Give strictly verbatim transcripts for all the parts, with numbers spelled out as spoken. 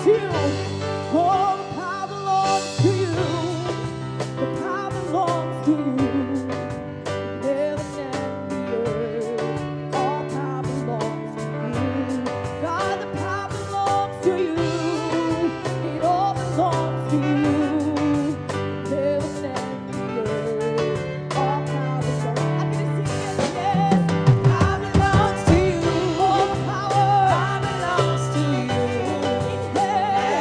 belongs to you. All the power belongs to you. The power belongs to you. Heaven and the earth, all power belongs to you. God, the power belongs to you. It all belongs to you. Heaven and the earth, all power belongs. I'm gonna sing it, yes. Power belongs to you. All power belongs to you.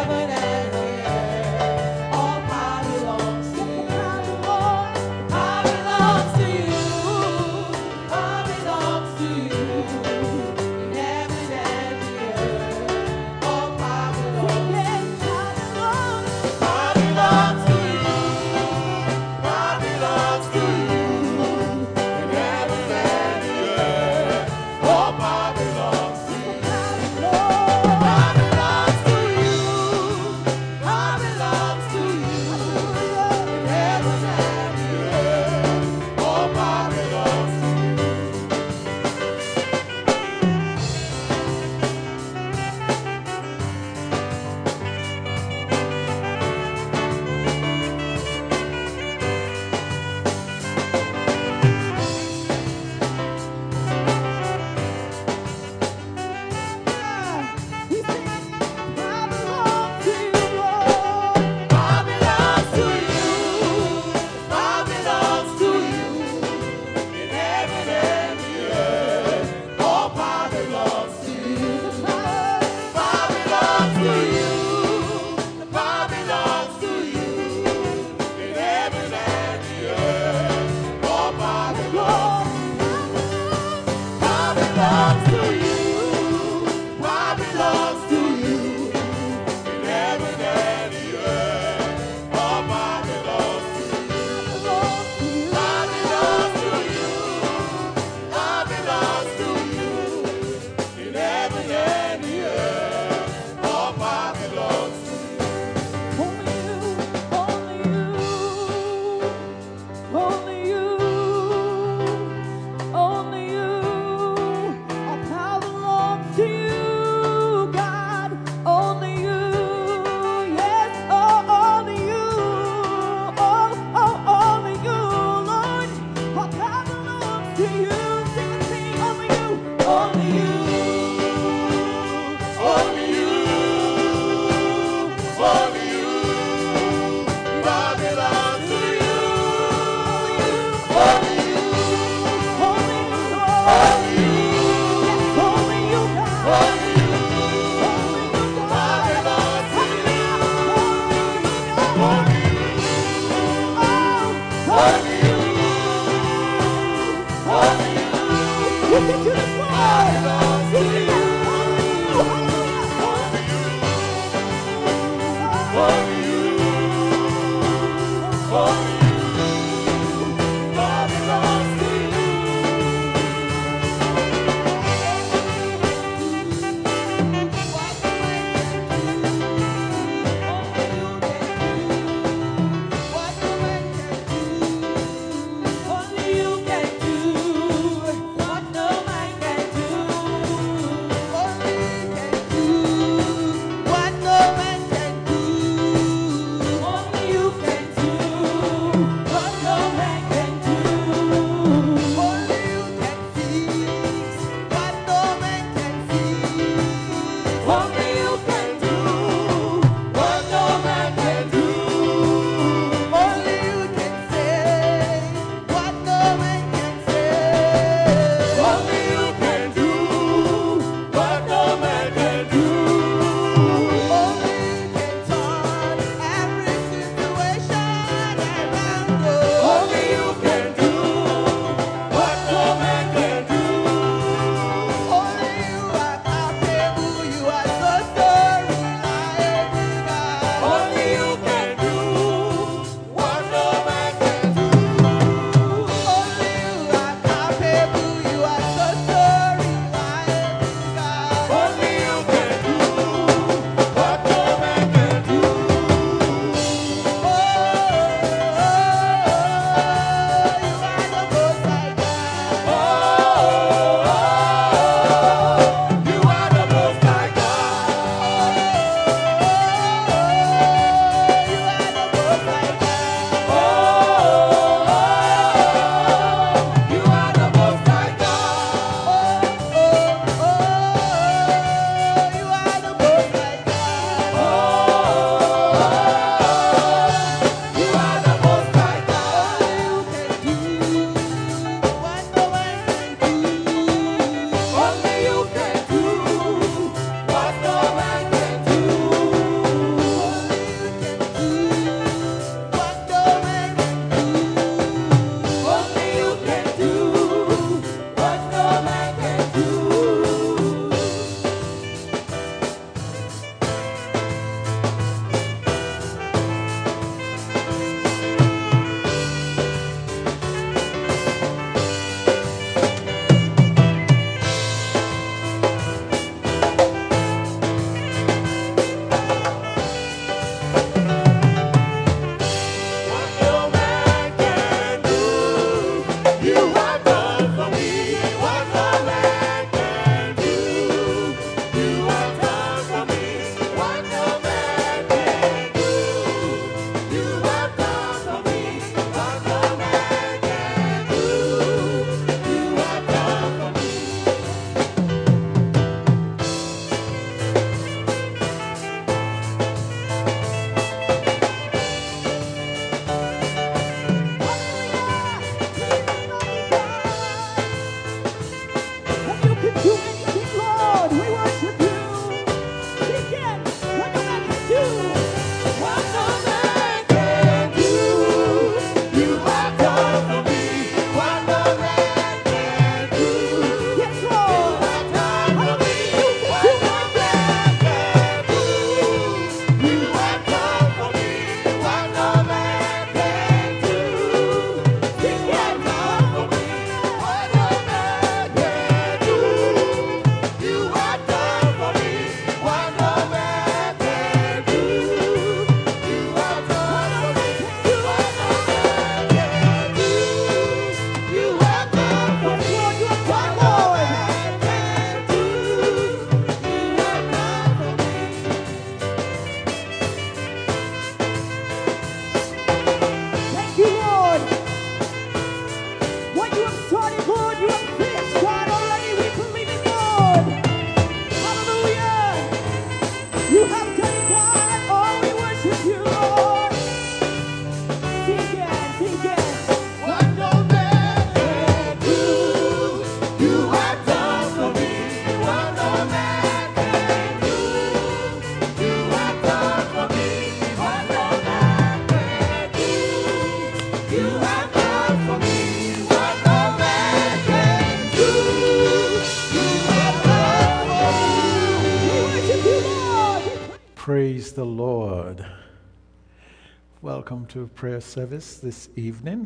You have done, God. Oh, we worship you, Lord. Sing again, sing again. What no man can do, you have done for me. What no man can do, you have done for me. What no man can do, you have done for me. What no man can do, you have done for me. We worship you, Lord. Praise the Lord. Welcome to prayer service this evening.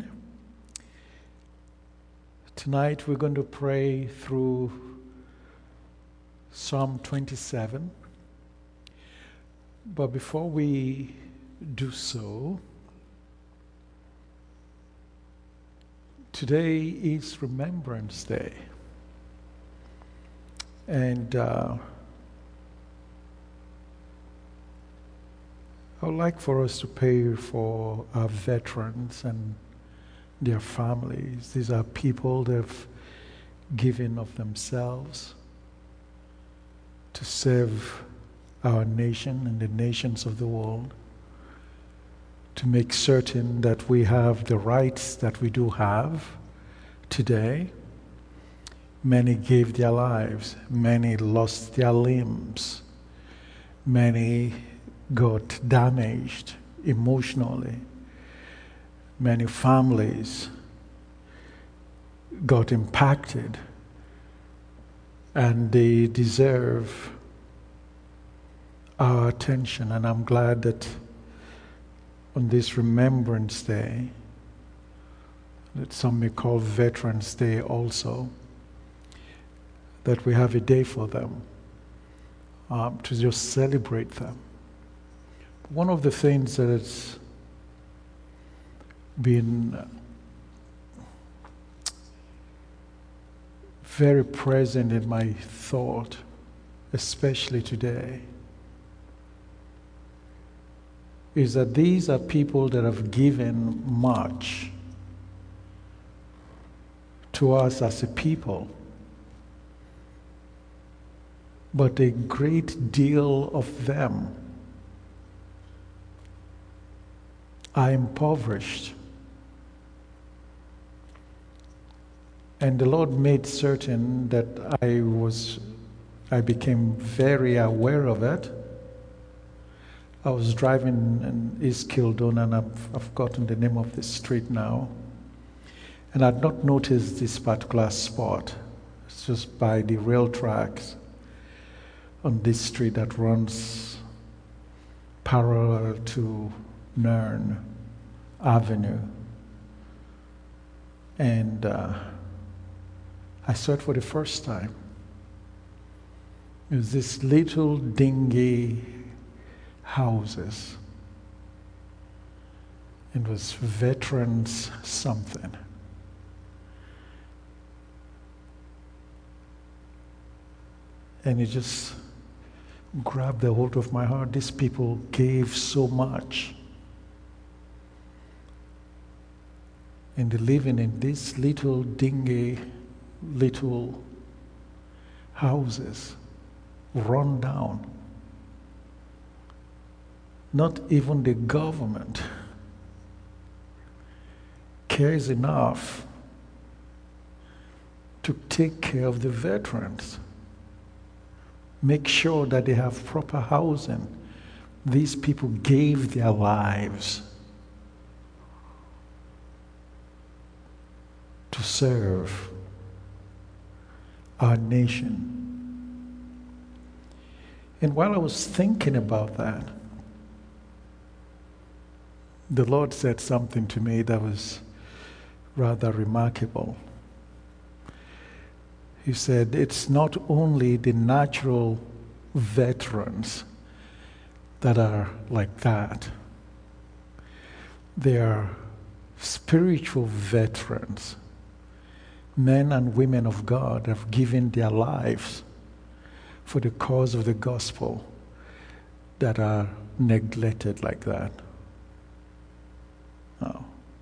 Tonight we're going to pray through Psalm twenty-seven. But before we do so, today is Remembrance Day. And uh, I would like for us to pray for our veterans and their families. These are people that have given of themselves to serve our nation and the nations of the world, to make certain that we have the rights that we do have today. Many gave their lives, many lost their limbs, many got damaged emotionally. Many families got impacted, and they deserve our attention. And I'm glad that on this Remembrance Day, that some may call Veterans Day also, that we have a day for them, um, to just celebrate them. One of the things that has been very present in my thought, especially today, is that these are people that have given much to us as a people, but a great deal of them are impoverished. And the Lord made certain that I was, I became very aware of it. I was driving in East Kildon, and I've, I've forgotten the name of the street now. And I'd not noticed this particular spot. It's just by the rail tracks on this street that runs parallel to Nairn Avenue. And uh, I saw it for the first time. It was this little dingy houses. It was veterans something. And it just grabbed the hold of my heart. These people gave so much. And they're living in these little dingy little houses, run down. Not even the government cares enough to take care of the veterans, make sure that they have proper housing. These people gave their lives to serve our nation. And while I was thinking about that, the Lord said something to me that was rather remarkable. He said, it's not only the natural veterans that are like that. They are spiritual veterans. Men and women of God have given their lives for the cause of the gospel that are neglected like that. Oh.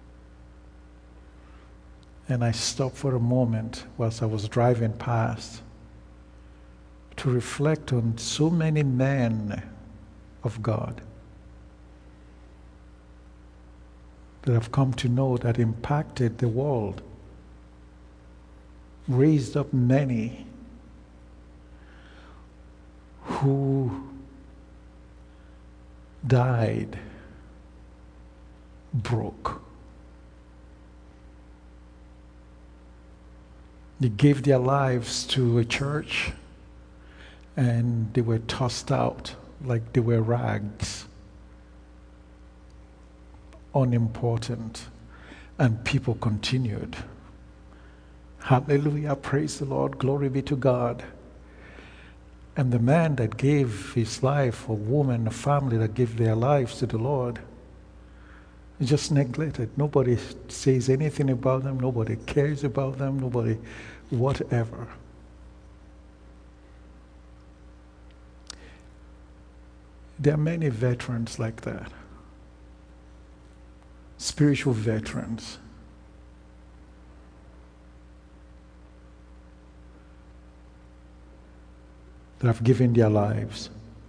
And I stopped for a moment whilst I was driving past to reflect on so many men of God that I've come to know that impacted the world, raised up many who died broke. They gave their lives to a church and they were tossed out like they were rags, unimportant, and people continued. Hallelujah, praise the Lord, glory be to God. And the man that gave his life, a woman, a family that gave their lives to the Lord, is just neglected. Nobody says anything about them, nobody cares about them, nobody whatever. There are many veterans like that. Spiritual veterans. That have given their lives.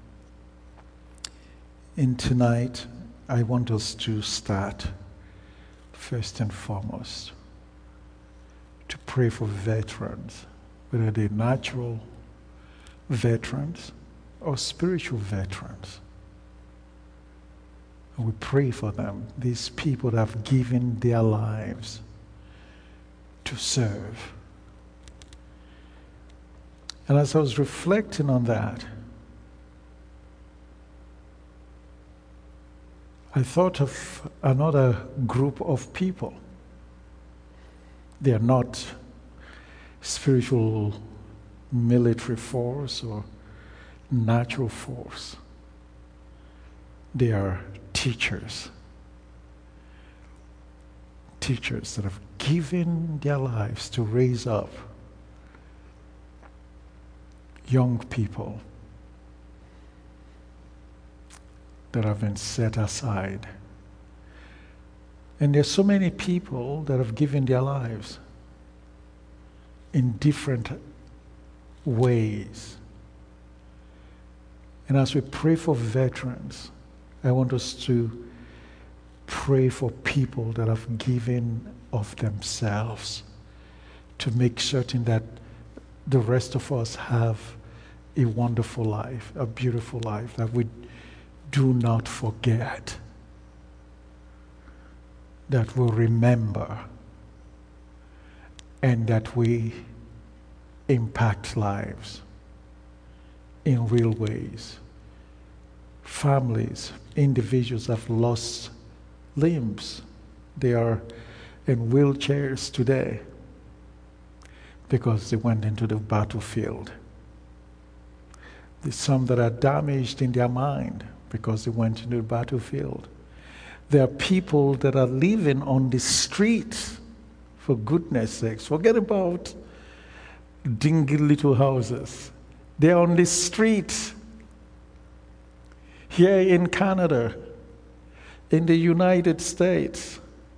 And tonight, I want us to start, first and foremost, to pray for veterans, whether they're natural veterans or spiritual veterans. And we pray for them, these people that have given their lives to serve. And as I was reflecting on that, I thought of another group of people. They are not spiritual military force or natural force. They are teachers. Teachers that have given their lives to raise up young people that have been set aside. And there's so many people that have given their lives in different ways. And as we pray for veterans, I want us to pray for people that have given of themselves to make certain that the rest of us have a wonderful life, a beautiful life, that we do not forget, that we'll remember, and that we impact lives in real ways. Families, individuals have lost limbs. They are in wheelchairs today because they went into the battlefield. There's some that are damaged in their mind because they went into the battlefield. There are people that are living on the street, for goodness sakes. Forget about dingy little houses. They're on the street. Here in Canada, in the United States.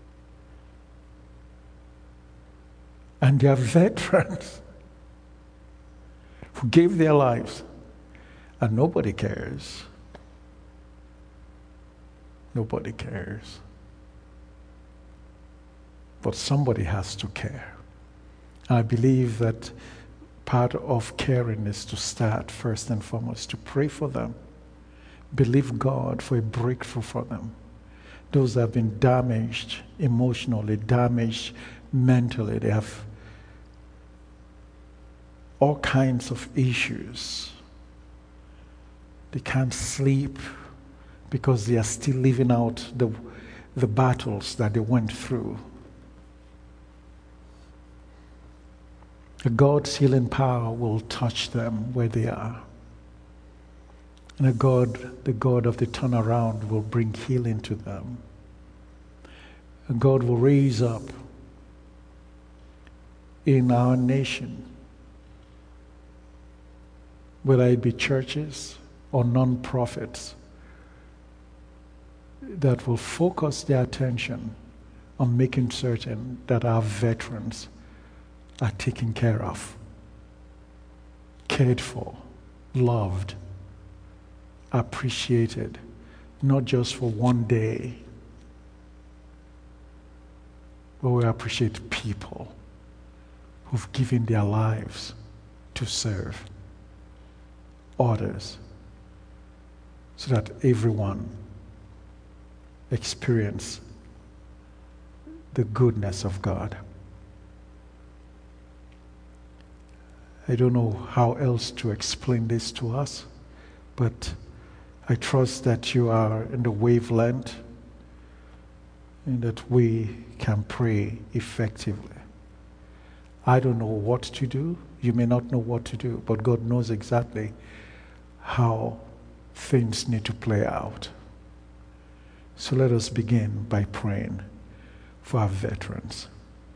And they are veterans who gave their lives, and nobody cares. Nobody cares. But somebody has to care. I believe that part of caring is to start first and foremost to pray for them. Believe God for a breakthrough for them. Those that have been damaged emotionally, damaged mentally, they have all kinds of issues. They can't sleep because they are still living out the, the battles that they went through. God's healing power will touch them where they are. And a God, the God of the turnaround, will bring healing to them. And God will raise up in our nation, whether it be churches or non-profits, that will focus their attention on making certain that our veterans are taken care of, cared for, loved, appreciated, not just for one day, but we appreciate people who've given their lives to serve others so that everyone experience the goodness of God. I don't know how else to explain this to us, but I trust that you are in the wavelength and that we can pray effectively. I don't know what to do. You may not know what to do, but God knows exactly how things need to play out. So let us begin by praying for our veterans.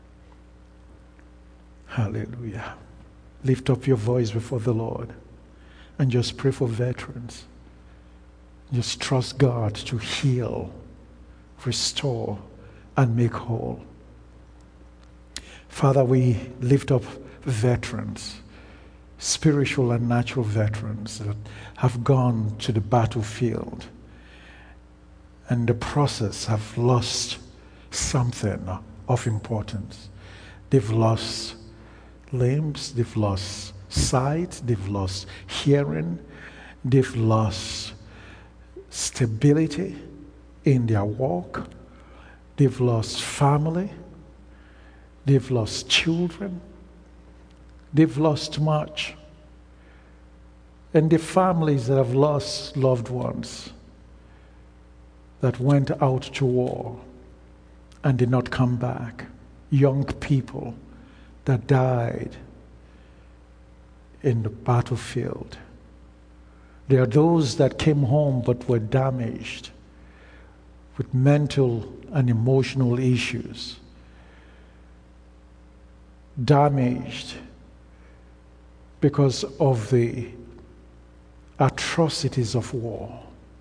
Hallelujah. Lift up your voice before the Lord and just pray for veterans. Just trust God to heal, restore, and make whole. Father, we lift up veterans, spiritual and natural veterans that have gone to the battlefield and in the process have lost something of importance. They've lost limbs, they've lost sight, they've lost hearing, they've lost stability in their walk, they've lost family, they've lost children, they've lost much. And the families that have lost loved ones that went out to war and did not come back, young people that died in the battlefield. There are those that came home but were damaged with mental and emotional issues, damaged because of the atrocities of war.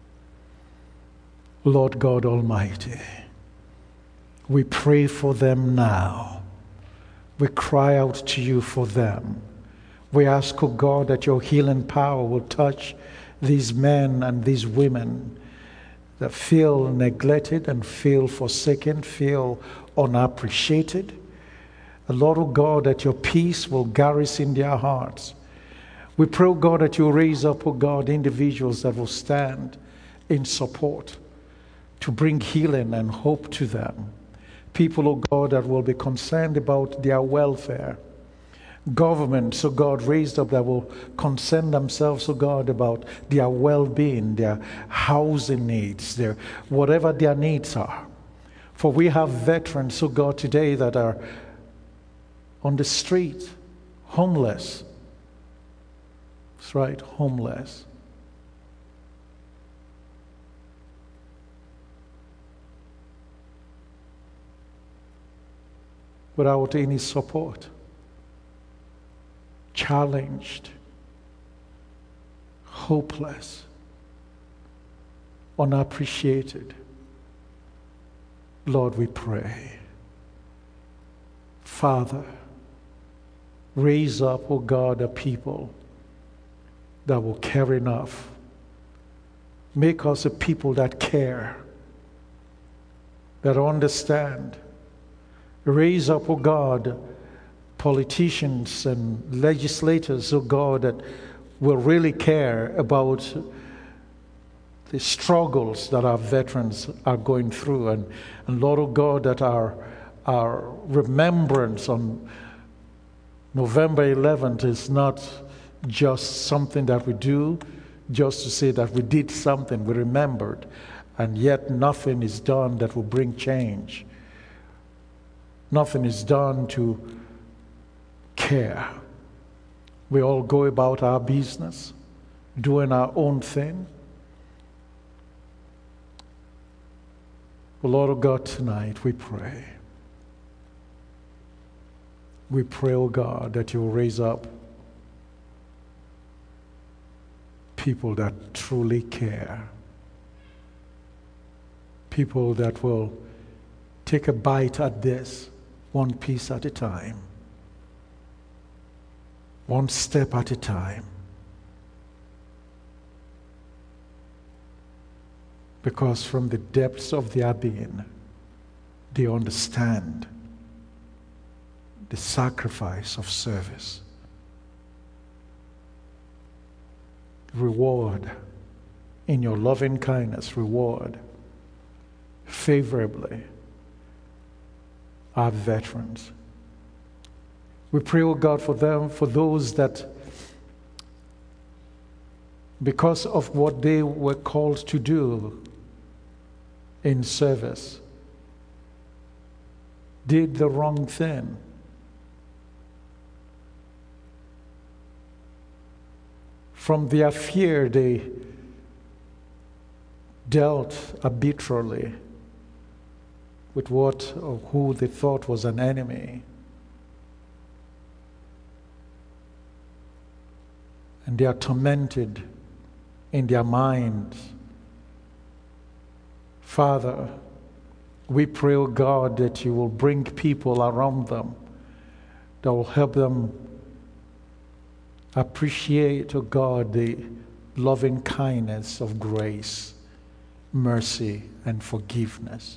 Lord God Almighty, we pray for them now. We cry out to you for them. We ask, O God, that your healing power will touch these men and these women that feel neglected and feel forsaken, feel unappreciated. And Lord, O God, that your peace will garrison their hearts. We pray, O God, that you raise up, O God, individuals that will stand in support to bring healing and hope to them. People, oh God, that will be concerned about their welfare. Governments, oh God, raised up that will concern themselves, oh God, about their well-being, their housing needs, their whatever their needs are. For we have veterans, oh God, today that are on the street, homeless. That's right, homeless. Without any support, challenged, hopeless, unappreciated. Lord, we pray. Father, raise up, O God, a people that will care enough. Make us a people that care, that understand. Raise up, O God, politicians and legislators, O God, that will really care about the struggles that our veterans are going through. And, and Lord, O God, that our, our remembrance on November eleventh is not just something that we do, just to say that we did something, we remembered, and yet nothing is done that will bring change. Nothing is done to care. We all go about our business, doing our own thing. Well, Lord of God, tonight we pray. We pray, oh God, that you will raise up people that truly care. People that will take a bite at this, one piece at a time, one step at a time. because from the depths of their being, they understand the sacrifice of service. Reward in your loving kindness, reward favorably our veterans. We pray, oh God, for them, for those that, because of what they were called to do in service, did the wrong thing. From their fear, they dealt arbitrarily with what or who they thought was an enemy. And they are tormented in their minds. Father, we pray, oh God, that you will bring people around them that will help them appreciate, oh God, the loving kindness of grace, mercy, and forgiveness.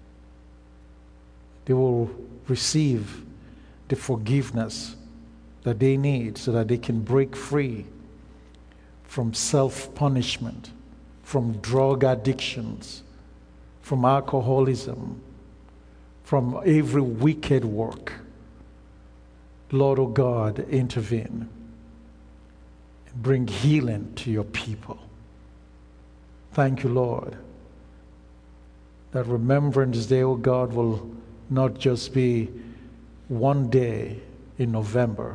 They will receive the forgiveness that they need so that they can break free from self-punishment, from drug addictions, from alcoholism, from every wicked work. Lord, oh God, intervene and bring healing to your people. Thank you, Lord, that Remembrance Day, oh God, will not just be one day in November,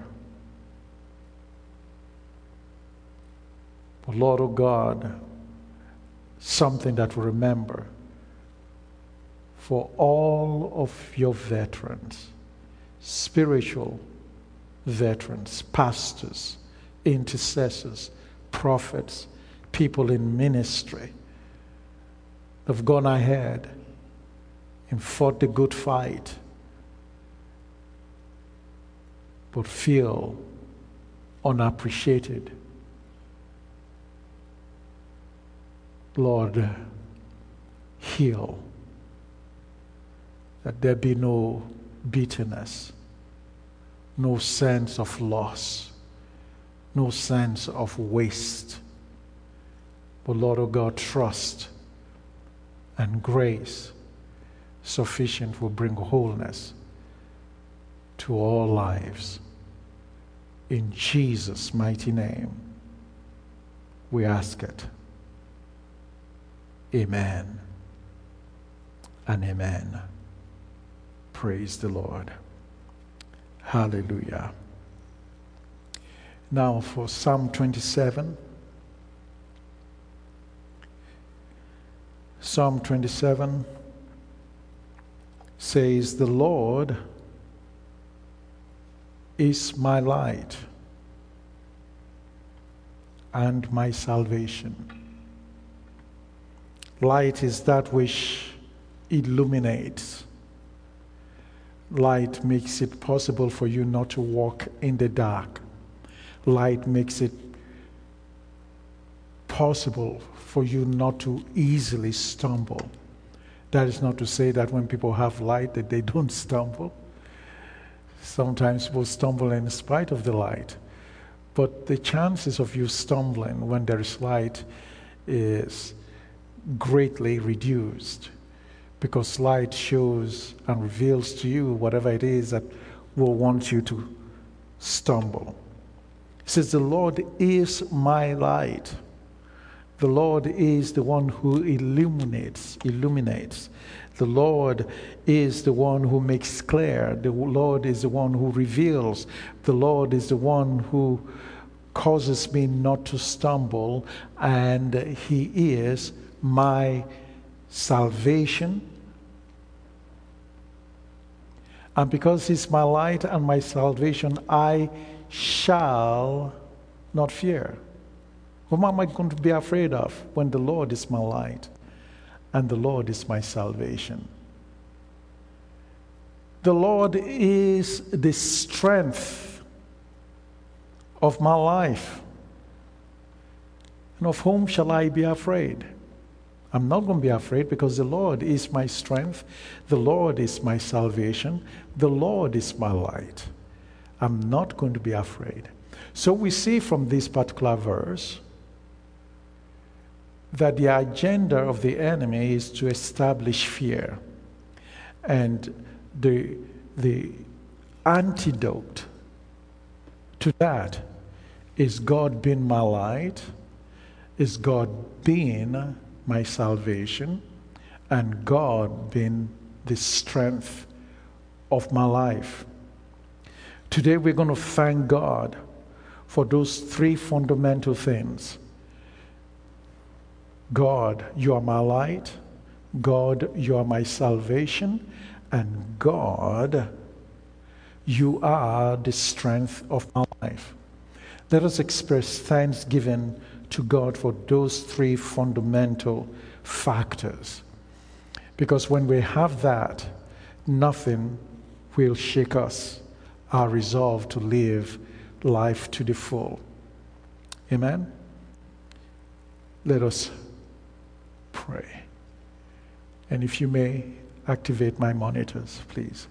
but Lord, oh God, something that we remember for all of your veterans, spiritual veterans, pastors, intercessors, prophets, people in ministry have gone ahead and fought the good fight, but feel unappreciated. Lord, heal, that there be no bitterness, no sense of loss, no sense of waste. But Lord, oh God, trust and grace sufficient will bring wholeness to all lives. In Jesus' mighty name, we ask it. Amen and amen. Praise the Lord. Hallelujah. Now for Psalm twenty-seven. Psalm twenty-seven says, "The Lord is my light and my salvation." Light is that which illuminates. Light makes it possible for you not to walk in the dark. Light makes it possible for you not to easily stumble. That is not to say that when people have light that they don't stumble. Sometimes people stumble in spite of the light. But the chances of you stumbling when there is light is greatly reduced, because light shows and reveals to you whatever it is that will want you to stumble. It says, "The Lord is my light." The Lord is the one who illuminates, illuminates. The Lord is the one who makes clear. The Lord is the one who reveals. The Lord is the one who causes me not to stumble, and He is my salvation. And because He's my light and my salvation, I shall not fear. Whom am I going to be afraid of when the Lord is my light and the Lord is my salvation? The Lord is the strength of my life. And of whom shall I be afraid? I'm not going to be afraid because the Lord is my strength. The Lord is my salvation. The Lord is my light. I'm not going to be afraid. So we see from this particular verse that the agenda of the enemy is to establish fear. And the, the antidote to that is God being my light, is God being my salvation, and God being the strength of my life. Today we're going to thank God for those three fundamental things. God, you are my light. God, you are my salvation. And God, you are the strength of my life. Let us express thanksgiving to God for those three fundamental factors. Because when we have that, nothing will shake us, our resolve to live life to the full. Amen? Let us pray. And if you may, activate my monitors, please.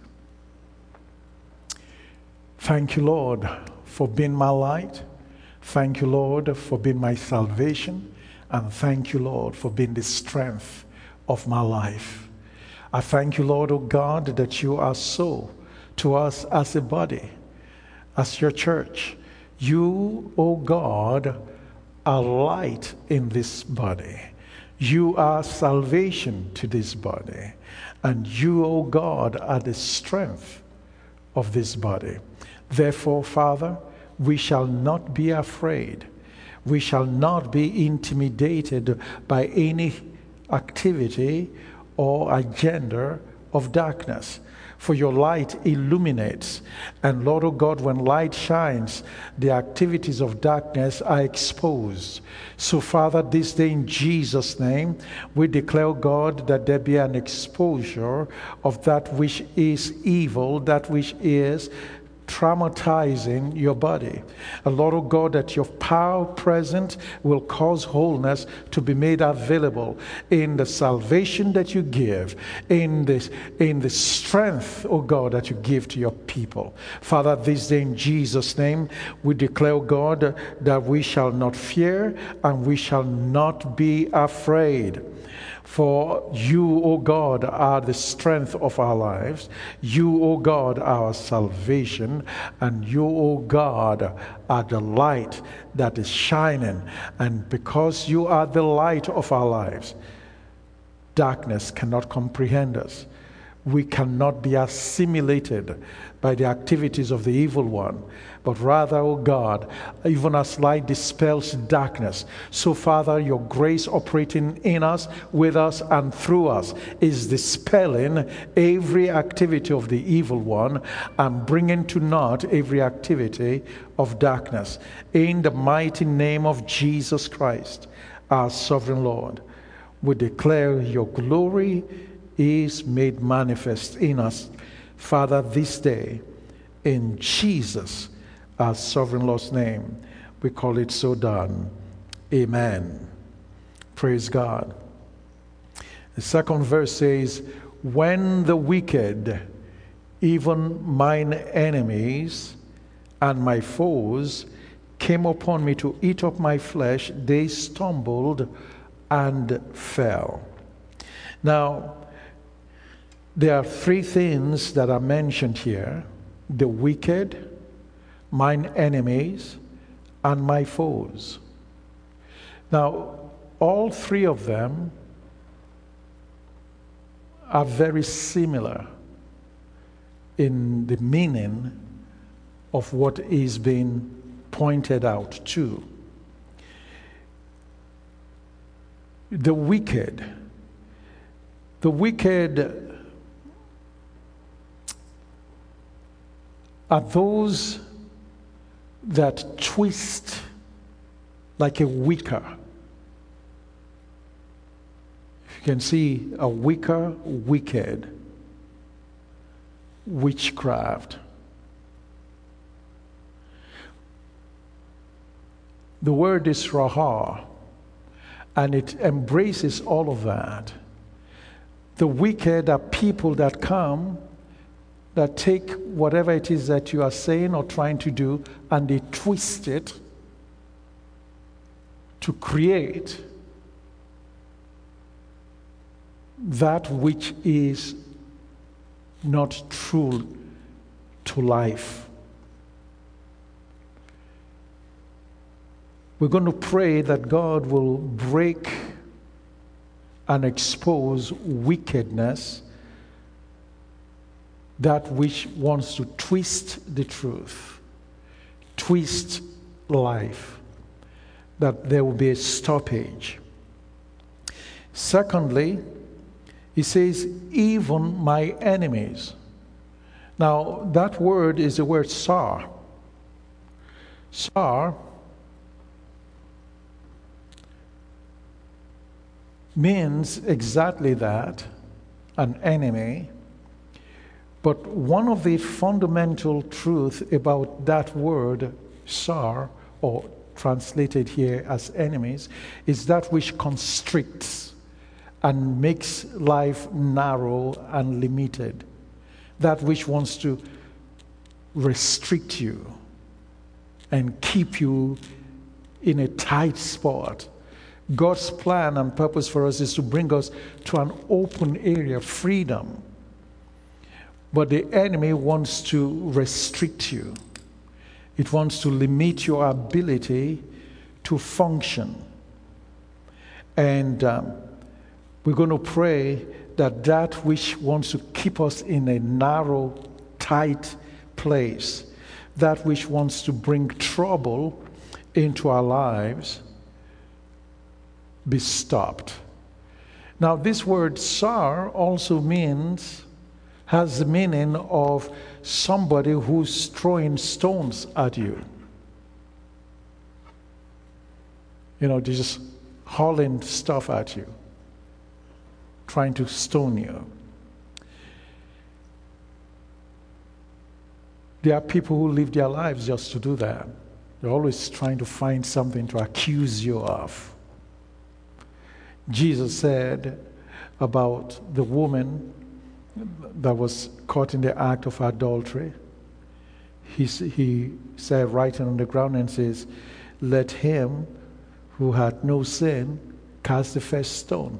Thank you, Lord, for being my light. Thank you, Lord, for being my salvation. And thank you, Lord, for being the strength of my life. I thank you, Lord, oh God, that you are so to us as a body, as your church. You, oh God, are light in this body. You are salvation to this body. And you, O God, are the strength of this body. Therefore, Father, we shall not be afraid. We shall not be intimidated by any activity or agenda of darkness. For your light illuminates. And Lord, O God, when light shines, the activities of darkness are exposed. So, Father, this day in Jesus' name, we declare, God, that there be an exposure of that which is evil, that which is traumatizing your body. And Lord, oh God, that your power present will cause wholeness to be made available in the salvation that you give, in this, in the strength, oh God, that you give to your people. Father, this day in Jesus' name, we declare, God, that we shall not fear and we shall not be afraid. For you, O God, are the strength of our lives. You, O God, are our salvation. And you, O God, are the light that is shining. And because you are the light of our lives, darkness cannot comprehend us. We cannot be assimilated by the activities of the evil one, but rather, O God, even as light dispels darkness, so Father, your grace operating in us, with us, and through us is dispelling every activity of the evil one and bringing to naught every activity of darkness. In the mighty name of Jesus Christ, our sovereign Lord, we declare your glory is made manifest in us, Father, this day, in Jesus, our sovereign Lord's name. We call it so done. Amen. Praise God. The second verse says, when the wicked, even mine enemies and my foes, came upon me to eat up my flesh, they stumbled and fell. Now, there are three things that are mentioned here: the wicked, mine enemies, and my foes. Now, all three of them are very similar in the meaning of what is being pointed out to. The wicked. The wicked are those that twist like a wicker. You can see a wicker, wicked, witchcraft. The word is raha, and it embraces all of that. The wicked are people that come, that take whatever it is that you are saying or trying to do, and they twist it to create that which is not true to life. We're going to pray that God will break and expose wickedness, that which wants to twist the truth, twist life, that there will be a stoppage. Secondly, he says, even my enemies. Now, that word is the word sar. Sar means exactly that, an enemy. But one of the fundamental truths about that word, sar, or translated here as enemies, is that which constricts and makes life narrow and limited. That which wants to restrict you and keep you in a tight spot. God's plan and purpose for us is to bring us to an open area, freedom. But the enemy wants to restrict you. It wants to limit your ability to function. And um, we're going to pray that that which wants to keep us in a narrow, tight place, that which wants to bring trouble into our lives, be stopped. Now, this word sar also means, has the meaning of somebody who's throwing stones at you. You know, they're just hurling stuff at you, trying to stone you. There are people who live their lives just to do that. They're always trying to find something to accuse you of. Jesus said about the woman that was caught in the act of adultery, he, he said, writing on the ground, and says, let him who had no sin cast the first stone.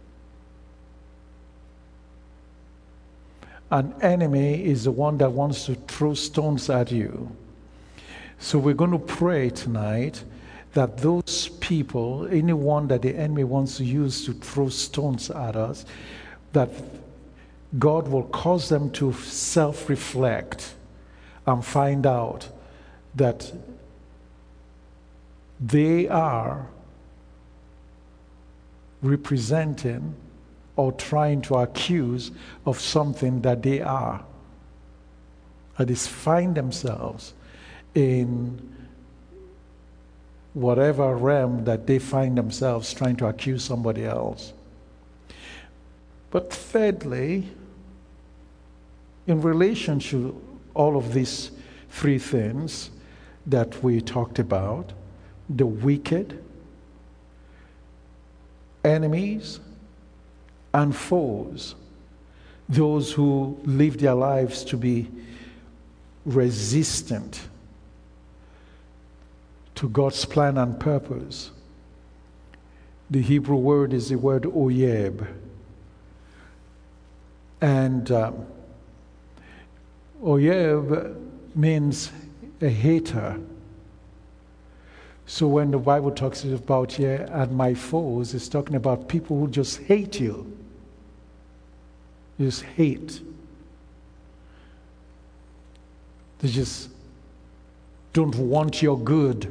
An enemy is the one that wants to throw stones at you. So we're going to pray tonight that those people, anyone that the enemy wants to use to throw stones at us, that God will cause them to self-reflect and find out that they are representing or trying to accuse of something that they are. That is, find themselves in whatever realm that they find themselves trying to accuse somebody else. But thirdly, in relation to all of these three things that we talked about, the wicked, enemies, and foes, those who live their lives to be resistant to God's plan and purpose. The Hebrew word is the word oyeb. And um, oyeb means a hater. So when the Bible talks about here, and my foes, it's talking about people who just hate you. Just hate. They just don't want your good.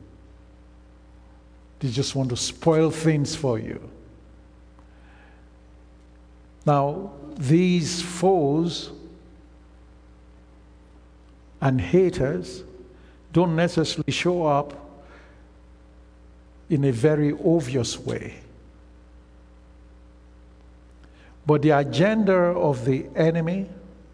They just want to spoil things for you. Now, these foes and haters don't necessarily show up in a very obvious way. But the agenda of the enemy,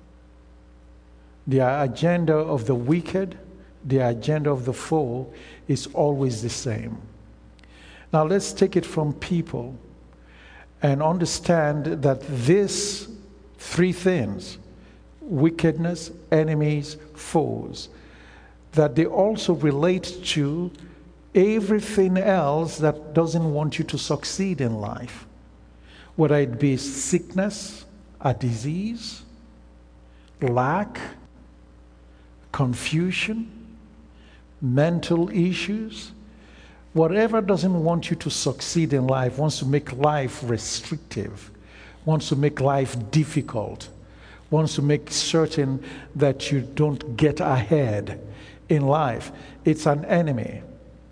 the agenda of the wicked, the agenda of the foe is always the same. Now let's take it from people and understand that these three things, wickedness, enemies, foes, that they also relate to everything else that doesn't want you to succeed in life, whether it be sickness, a disease, lack, confusion, mental issues. Whatever doesn't want you to succeed in life, wants to make life restrictive, wants to make life difficult, wants to make certain that you don't get ahead in life. It's an enemy.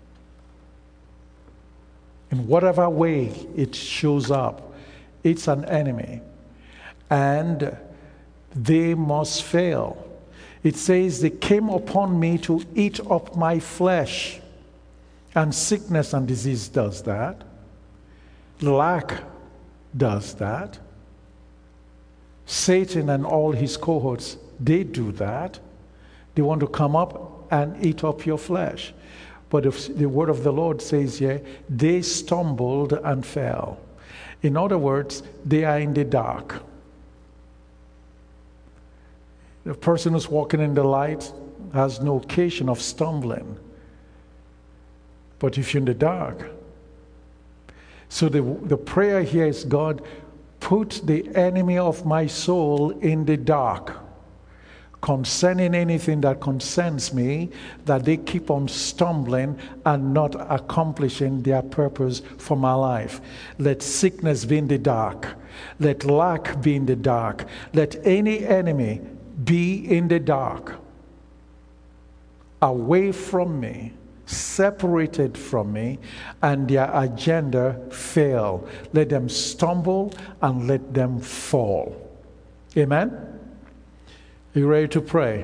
In whatever way it shows up, it's an enemy. And they must fail. It says, they came upon me to eat up my flesh. And sickness and disease does that. Lack does that. Satan and all his cohorts, they do that. They want to come up and eat up your flesh. But if the word of the Lord says here, they stumbled and fell. In other words, they are in the dark. The person who's walking in the light has no occasion of stumbling. But if you're in the dark, so the, the prayer here is, God, put the enemy of my soul in the dark concerning anything that concerns me, that they keep on stumbling and not accomplishing their purpose for my life. Let sickness be in the dark. Let lack be in the dark. Let any enemy be in the dark, away from me, separated from me, and their agenda fail. Let them stumble and let them fall. Amen? You ready to pray?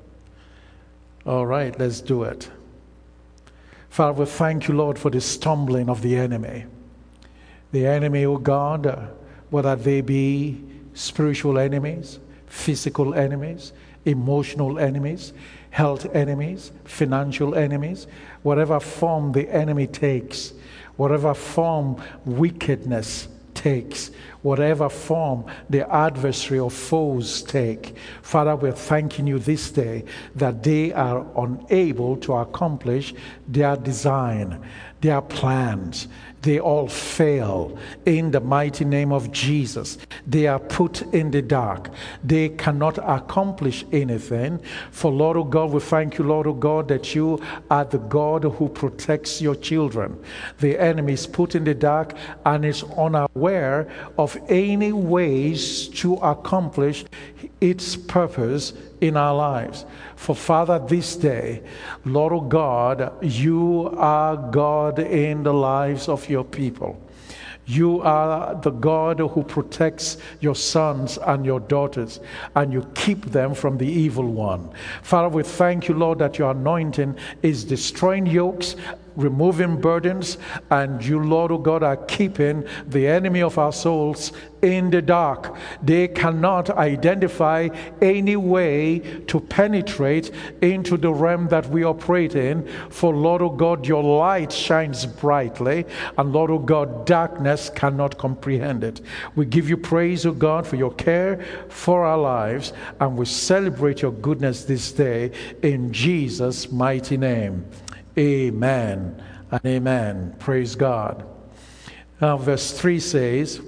All right, let's do it. Father, we thank you, Lord, for the stumbling of the enemy. The enemy, oh God, whether they be spiritual enemies, physical enemies, emotional enemies, health enemies, financial enemies, whatever form the enemy takes, whatever form wickedness takes, whatever form the adversary or foes take. Father, we're thanking you this day that they are unable to accomplish their design, their plans. They all fail in the mighty name of Jesus. They are put in the dark. They cannot accomplish anything. For Lord, oh God, we thank you, Lord, oh God, that you are the God who protects your children. The enemy is put in the dark and is unaware of any ways to accomplish its purpose in our lives. For Father, this day, Lord, oh God, you are God in the lives of your people. You are the God who protects your sons and your daughters, and you keep them from the evil one. Father, we thank you, Lord, that your anointing is destroying yokes, removing burdens, and you, Lord, oh God, are keeping the enemy of our souls in the dark. They cannot identify any way to penetrate into the realm that we operate in. For Lord, oh God, your light shines brightly, and Lord, oh God, darkness cannot comprehend it. We give you praise, oh God, for your care for our lives, and we celebrate your goodness this day in Jesus' mighty name. Amen and amen. Praise God. Now verse three says,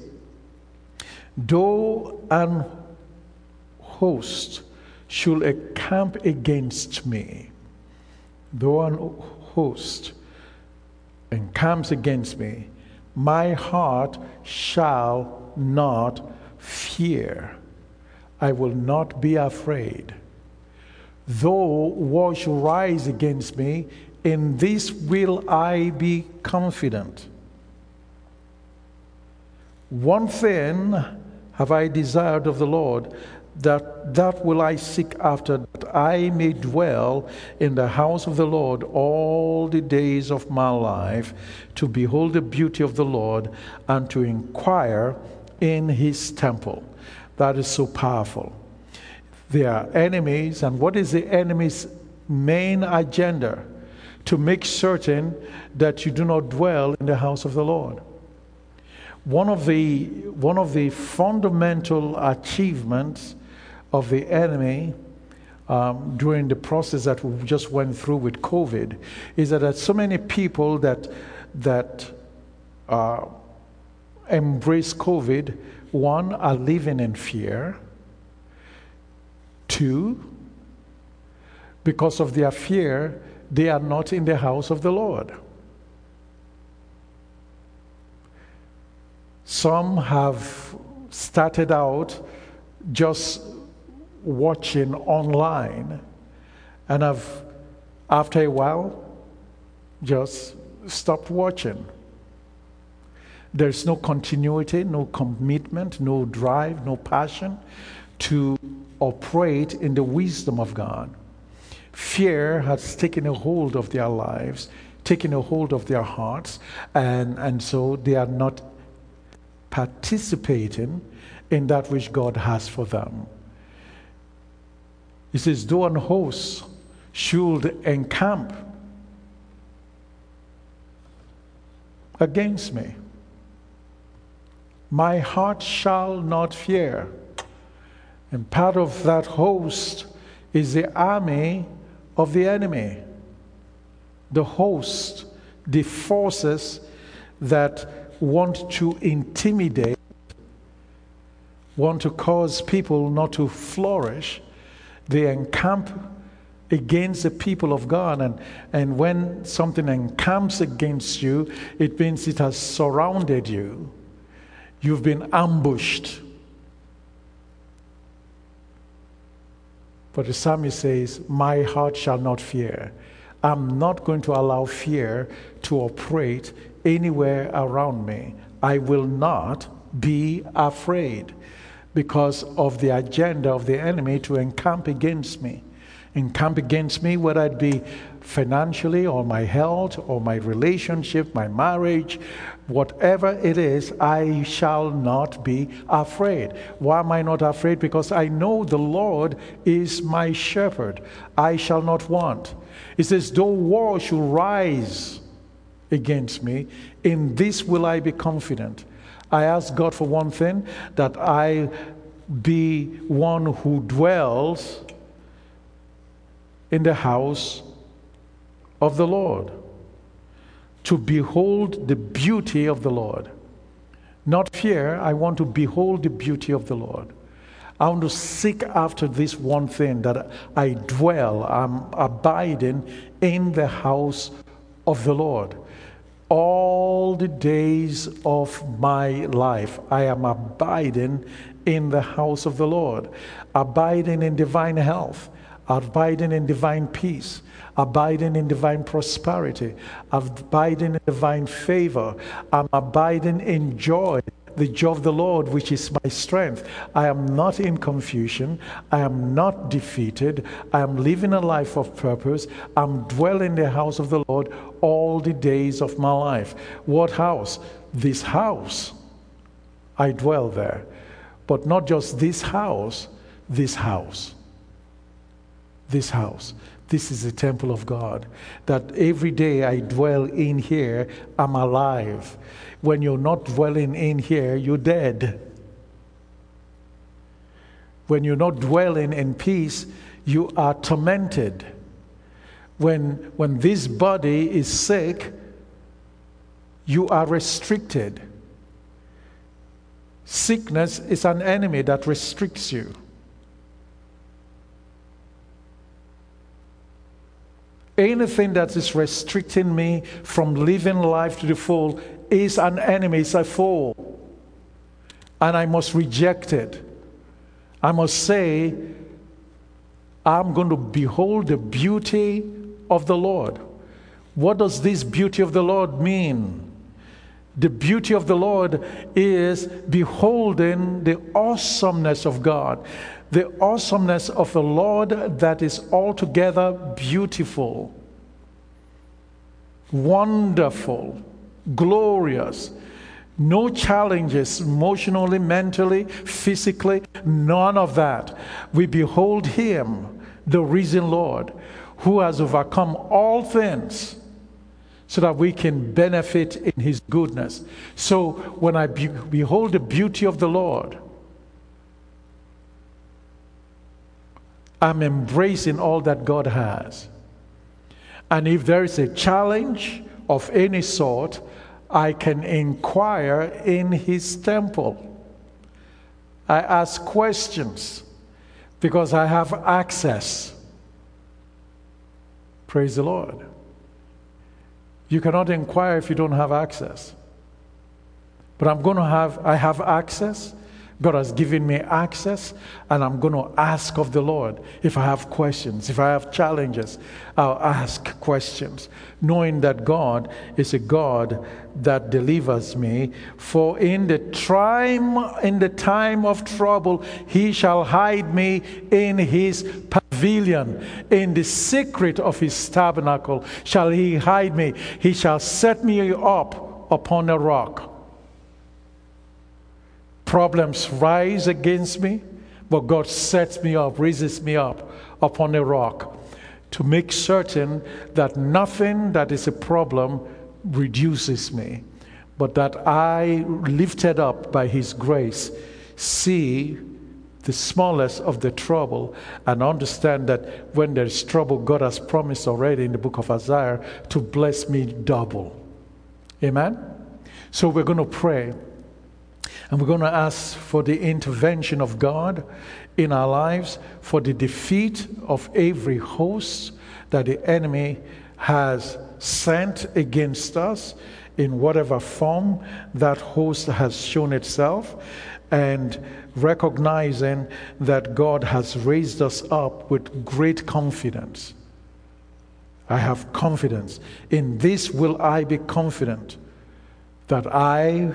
though an host should encamp against me, though an host encamps against me, my heart shall not fear. I will not be afraid. Though war should rise against me, in this will I be confident. One thing have I desired of the Lord, that that will I seek after, that I may dwell in the house of the Lord all the days of my life, to behold the beauty of the Lord and to inquire in his temple. That is so powerful. There are enemies, and what is the enemy's main agenda? to make certain that you do not dwell in the house of the Lord. One of the, one of the fundamental achievements of the enemy um, during the process that we just went through with COVID is that there's so many people that, that uh, embrace COVID. One, are living in fear. Two, because of their fear, they are not in the house of the Lord. Some have started out just watching online and have, after a while, just stopped watching. There's no continuity, no commitment, no drive, no passion to operate in the wisdom of God. Fear has taken a hold of their lives, taken a hold of their hearts, and, and so they are not participating in that which God has for them. He says, though an host should encamp against me, my heart shall not fear. And part of that host is the army of the enemy. The host, the forces that want to intimidate, want to cause people not to flourish. They encamp against the people of God. And, and when something encamps against you, it means it has surrounded you. You've been ambushed. But the psalmist says, my heart shall not fear. I'm not going to allow fear to operate anywhere around me. I will not be afraid because of the agenda of the enemy to encamp against me. Encamp against me, whether it be financially or my health or my relationship, my marriage, whatever it is, I shall not be afraid. Why am I not afraid? Because I know the Lord is my shepherd. I shall not want. It says, though war should rise against me, in this will I be confident. I ask God for one thing, that I be one who dwells in the house of the Lord, to behold the beauty of the Lord. Not fear, I want to behold the beauty of the Lord. I want to seek after this one thing, that I dwell, I'm abiding in the house of the Lord. All the days of my life, I am abiding in the house of the Lord, abiding in divine health, abiding in divine peace, abiding in divine prosperity, abiding in divine favor. I'm abiding in joy, the joy of the Lord, which is my strength. I am not in confusion. I am not defeated. I am living a life of purpose. I'm dwelling in the house of the Lord all the days of my life. What house? This house. I dwell there. But not just this house, this house. This house. This is the temple of God. That every day I dwell in here, I'm alive. When you're not dwelling in here, you're dead. When you're not dwelling in peace, you are tormented. When, when this body is sick, you are restricted. Sickness is an enemy that restricts you. Anything that is restricting me from living life to the full is an enemy, it's a foe. And I must reject it. I must say, I'm going to behold the beauty of the Lord. What does this beauty of the Lord mean? The beauty of the Lord is beholding the awesomeness of God. The awesomeness of the Lord that is altogether beautiful, wonderful, glorious. No challenges emotionally, mentally, physically, none of that. We behold Him, the risen Lord, who has overcome all things, so that we can benefit in his goodness. So when I be- behold the beauty of the Lord, I'm embracing all that God has. And if there is a challenge of any sort, I can inquire in his temple. I ask questions because I have access. Praise the Lord. You cannot inquire if you don't have access. But I'm going to have, I have access. God has given me access, and I'm going to ask of the Lord. If I have questions, if I have challenges, I'll ask questions, knowing that God is a God that delivers me. For in the time, in the time of trouble, he shall hide me in his pavilion. In the secret of his tabernacle shall he hide me. He shall set me up upon a rock. Problems rise against me, but God sets me up, raises me up upon a rock to make certain that nothing that is a problem reduces me, but that I, lifted up by his grace, see the smallest of the trouble and understand that when there is trouble, God has promised already in the book of Isaiah to bless me double. Amen? So we're going to pray. And we're going to ask for the intervention of God in our lives, for the defeat of every host that the enemy has sent against us in whatever form that host has shown itself, and recognizing that God has raised us up with great confidence. I have confidence. In this will I be confident, that I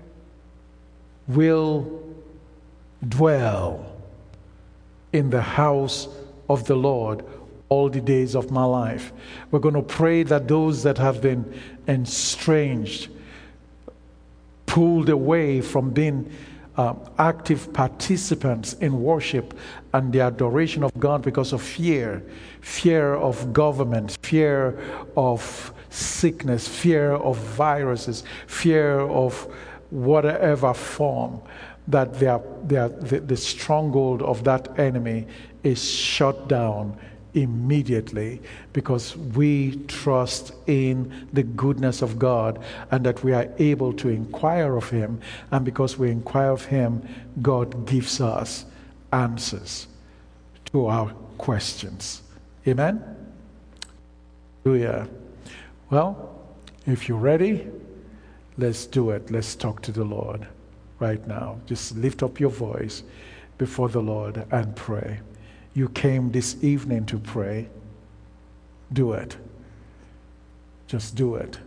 will dwell in the house of the Lord all the days of my life. We're going to pray that those that have been estranged, pulled away from being uh, active participants in worship and the adoration of God because of fear, fear of government, fear of sickness, fear of viruses, fear of whatever form, that they are, they are, the, the stronghold of that enemy is shut down immediately, because we trust in the goodness of God and that we are able to inquire of him, and because we inquire of him, God gives us answers to our questions. Amen? Hallelujah. Well, if you're ready, let's do it. Let's talk to the Lord right now. Just lift up your voice before the Lord and pray. You came this evening to pray. Do it. Just do it.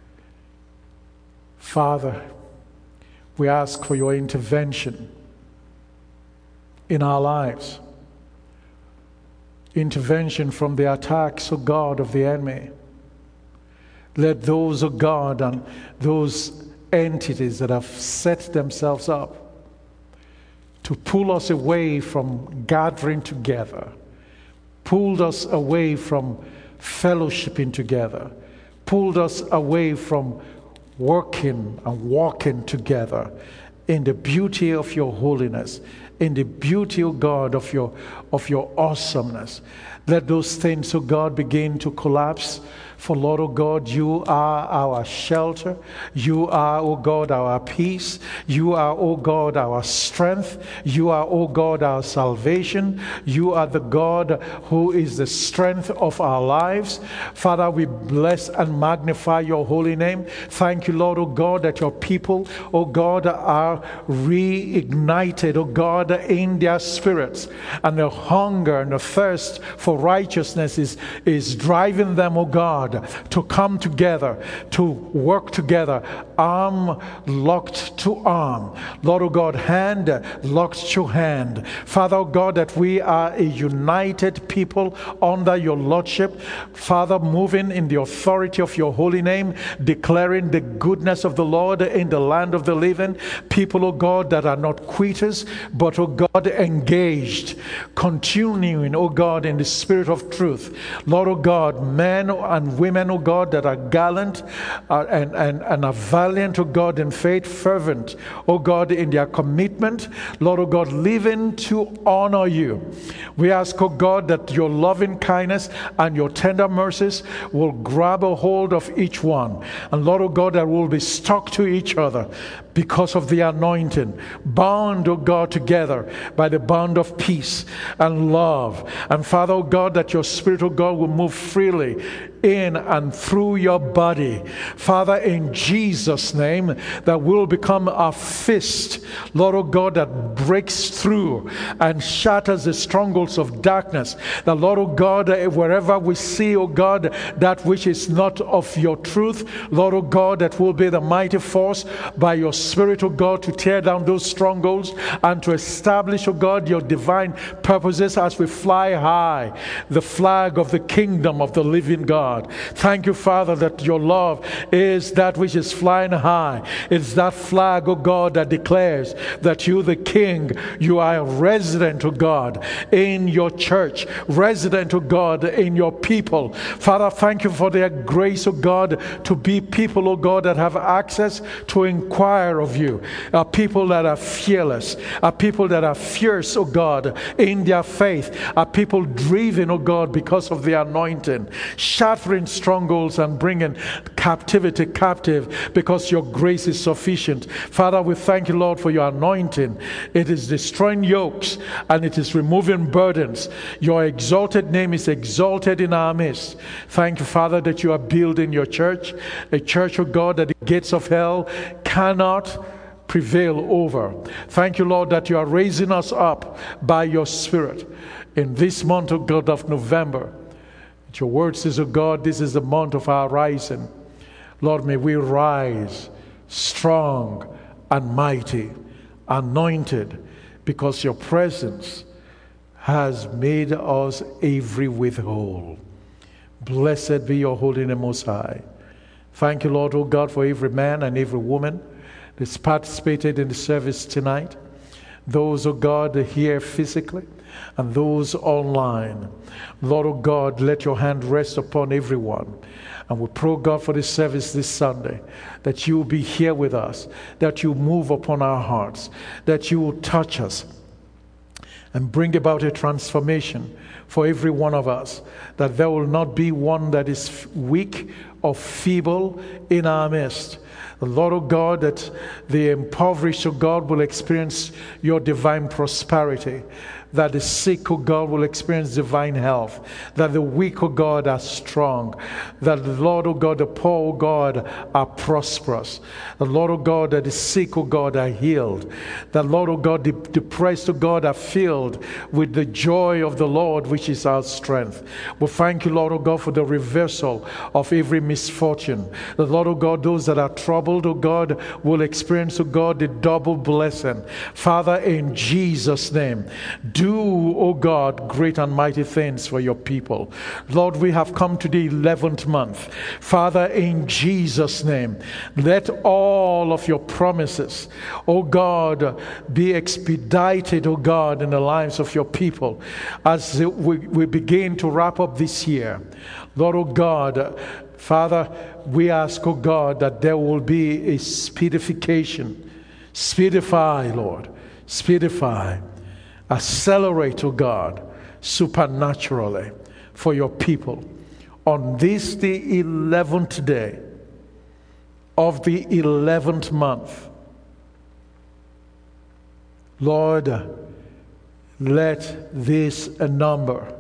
Father, we ask for your intervention in our lives. Intervention from the attacks, O God, of the enemy. Let those, O God, and those entities that have set themselves up to pull us away from gathering together, pulled us away from fellowshipping together, pulled us away from working and walking together in the beauty of your holiness, in the beauty, O God, of your, of your awesomeness. Let those things, O God, begin to collapse. For Lord, O God, you are our shelter. You are, O God, our peace. You are, O God, our strength. You are, O God, our salvation. You are the God who is the strength of our lives. Father, we bless and magnify your holy name. Thank you, Lord, O God, that your people, O God, are reignited, O God, in their spirits. And the hunger and the thirst for righteousness is, is driving them, O God, God to come together, to work together, arm locked to arm. Lord, oh God, hand locked to hand. Father, oh God, that we are a united people under your Lordship. Father, moving in the authority of your holy name, declaring the goodness of the Lord in the land of the living. People, oh God, that are not quitters, but, oh God, engaged, continuing, oh God, in the spirit of truth. Lord, oh God, men and women, oh God, that are gallant uh, and, and, and are valiant, oh God, in faith, fervent, oh God, in their commitment. Lord, oh God, living to honor you. We ask, oh God, that your loving kindness and your tender mercies will grab a hold of each one. And Lord, oh God, that will be stuck to each other because of the anointing, bound, oh God, together by the bond of peace and love. And Father, oh God, that your Spirit, oh God, will move freely in and through your body. Father, in Jesus' name, that will become a fist, Lord, oh God, that breaks through and shatters the strongholds of darkness. That, Lord, oh God, wherever we see, oh God, that which is not of your truth, Lord, oh God, that will be the mighty force by your Spirit, oh God, to tear down those strongholds and to establish, oh God, your divine purposes as we fly high, the flag of the kingdom of the living God. Thank you, Father, that your love is that which is flying high. It's that flag, oh God, that declares that you, the King, you are a resident, oh God, in your church, resident, oh God, in your people. Father, thank you for their grace, oh God, to be people, oh God, that have access to inquire of you, are people that are fearless, are people that are fierce, oh God, in their faith, are people driven, oh God, because of the anointing, shattering strongholds and bringing captivity captive because your grace is sufficient. Father, we thank you, Lord, for your anointing. It is destroying yokes and it is removing burdens. Your exalted name is exalted in our midst. Thank you, Father, that you are building your church, a church, oh God, that the gates of hell cannot prevail over. Thank you, Lord, that you are raising us up by your Spirit in this month, oh God, of November. Your word says, oh God, this is the month of our rising. Lord, may we rise strong and mighty, anointed, because your presence has made us every with whole. Blessed be your holy name, Most High. Thank you, Lord, oh God, for every man and every woman that's participated in the service tonight. Those, oh God, here physically and those online. Lord, oh God, let your hand rest upon everyone. And we pray, God, for this service this Sunday, that you will be here with us, that you move upon our hearts, that you will touch us and bring about a transformation for every one of us, that there will not be one that is weak or feeble in our midst. The Lord, oh God, that the impoverished, oh God, will experience your divine prosperity. That the sick, oh God, will experience divine health. That the weak, oh God, are strong. That the Lord, oh God, the poor, oh God, are prosperous. The Lord, oh God, that the sick, oh God, are healed. That Lord, oh God, the depressed, oh God, are filled with the joy of the Lord, which is our strength. We thank you, Lord, oh God, for the reversal of every misfortune. The Lord, oh God, those that are troubled, oh God, will experience, oh God, the double blessing. Father, in Jesus' name, do, O God, great and mighty things for your people. Lord, we have come to the eleventh month. Father, in Jesus' name, let all of your promises, O God, be expedited, O God, in the lives of your people as we, we begin to wrap up this year. Lord, O God, Father, we ask, O God, that there will be a speedification. Speedify, Lord. Speedify. Accelerate, oh God, supernaturally for your people. On this, the eleventh day of the eleventh month, Lord, let this number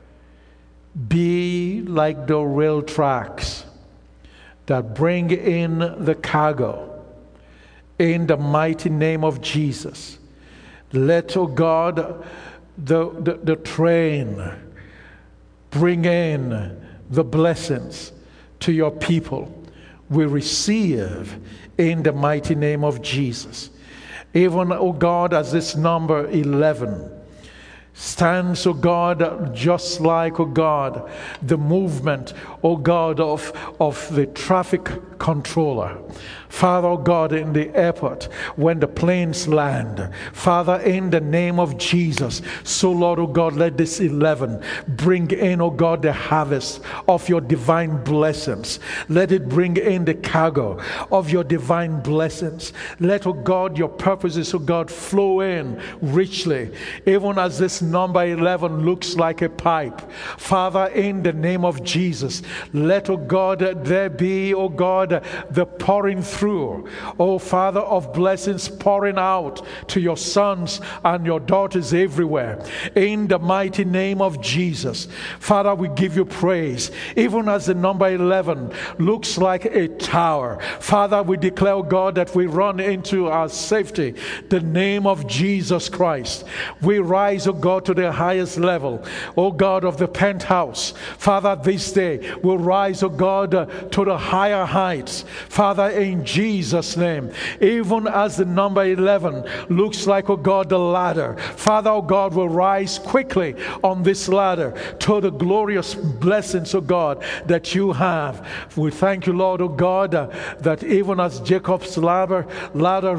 be like the rail tracks that bring in the cargo in the mighty name of Jesus. Let, oh God, the, the, the train bring in the blessings to your people. We receive in the mighty name of Jesus. Even, oh God, as this number eleven stands, oh God, just like, oh God, the movement, oh God, of, of the traffic controller. Father, oh God, in the airport, when the planes land, Father, in the name of Jesus, so Lord, oh God, let this eleven bring in, oh God, the harvest of your divine blessings. Let it bring in the cargo of your divine blessings. Let, oh God, your purposes, oh God, flow in richly, even as this number eleven looks like a pipe. Father, in the name of Jesus, let, oh God, there be, oh God, the pouring through, oh Father, of blessings pouring out to your sons and your daughters everywhere. In the mighty name of Jesus, Father, we give you praise. Even as the number eleven looks like a tower, Father, we declare, oh God, that we run into our safety. The name of Jesus Christ. We rise, oh God, to the highest level, oh God, of the penthouse. Father, this day we'll rise, oh God, uh, to the higher heights. Father, in Jesus' name, even as the number eleven looks like, oh God, the ladder, Father, oh God, will rise quickly on this ladder to the glorious blessings, oh God, that you have. We thank you, Lord, oh God, uh, that even as Jacob's ladder, ladder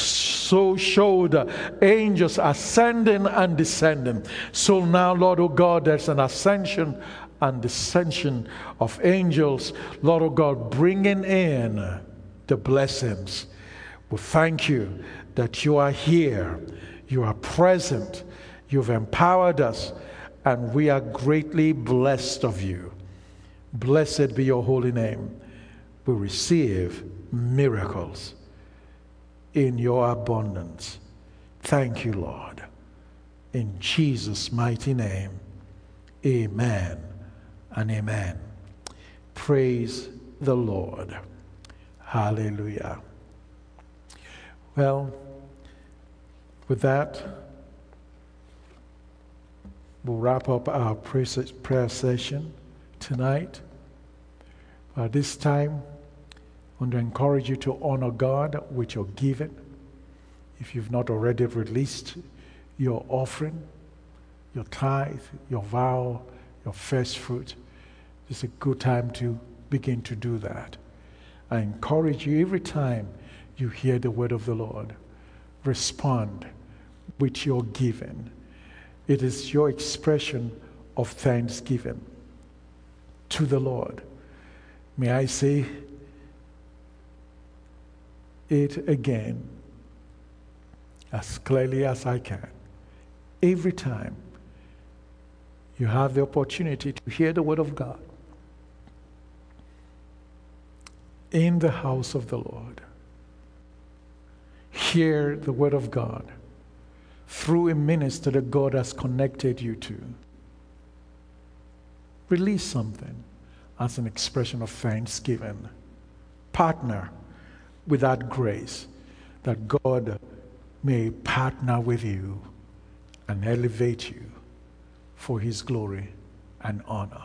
so showed uh, angels ascending and descending, so now, Lord, oh God, there's an ascension and descension of angels, Lord, oh God, bringing in the blessings. We thank you that you are here, you are present, you've empowered us, and we are greatly blessed of you. Blessed be your holy name. We receive miracles in your abundance. Thank you, Lord. In Jesus' mighty name, amen and amen. Praise the Lord. Hallelujah. Well, with that, we'll wrap up our prayer session tonight. At this time, I want to encourage you to honor God with your giving. If you've not already released your offering, your tithe, your vow, your first fruit, it's a good time to begin to do that. I encourage you, every time you hear the word of the Lord, respond with your giving. It is your expression of thanksgiving to the Lord. May I say it again as clearly as I can. Every time you have the opportunity to hear the word of God in the house of the Lord, hear the word of God through a minister that God has connected you to. Release something as an expression of thanksgiving. Partner with that grace, that God may partner with you and elevate you for his glory and honor.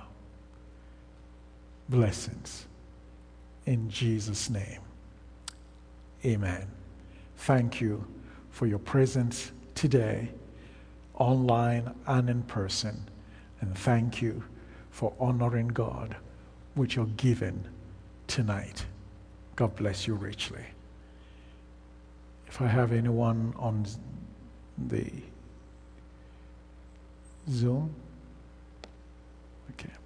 Blessings in Jesus' name. Amen. Thank you for your presence today, online and in person. And thank you for honoring God with your giving tonight. God bless you richly. If I have anyone on the Zoom, okay.